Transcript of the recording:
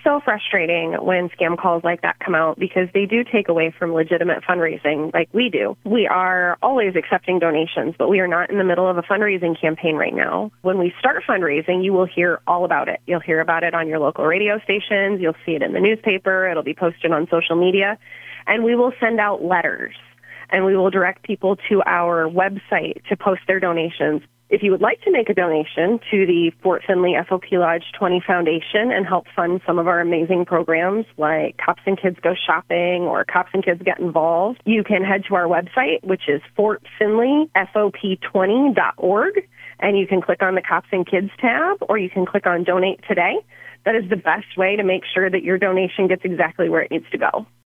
so frustrating when scam calls like that come out because they do take away from legitimate fundraising like we do. We are always accepting donations, but we are not in the middle of a fundraising campaign right now. When we start fundraising, you will hear all about it. You'll hear about it on your local radio stations. You'll see it in the newspaper. It'll be posted on social media. And we will send out letters, and we will direct people to our website to post their donations. If you would like to make a donation to the Fort Finley FOP Lodge 20 Foundation and help fund some of our amazing programs like Cops and Kids Go Shopping or Cops and Kids Get Involved, you can head to our website, which is fortfinleyfop20.org, and you can click on the Cops and Kids tab, or you can click on Donate Today. That is the best way to make sure that your donation gets exactly where it needs to go.